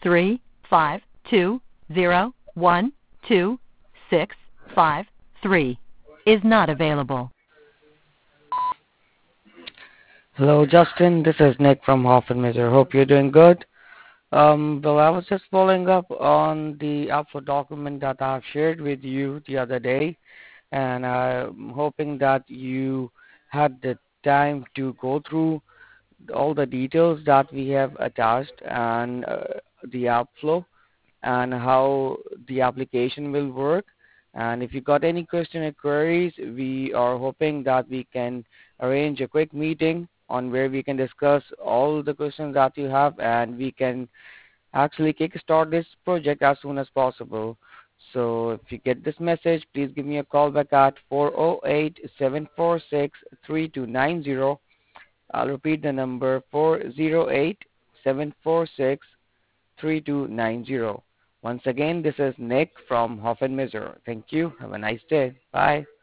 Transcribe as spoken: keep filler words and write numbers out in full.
three five two zero one two six five three is not available. Hello, Justin. This is Nick from Hoffman Mister. Hope you're doing good. Um, well, I was just following up on the upload document that I've shared with you the other day, and I'm hoping that you had the time to go through all the details that we have attached and uh, the outflow and how the application will work. And if you got any question or queries, we are hoping that we can arrange a quick meeting on where we can discuss all the questions that you have, and we can actually kickstart this project as soon as possible. So if you get this message, please give me a call back at four zero eight, seven four six, three two nine zero. I'll repeat the number four zero eight, seven four six, three two nine zero. Once again, this is Nick from Hoffman Mister. Thank you. Have a nice day. Bye.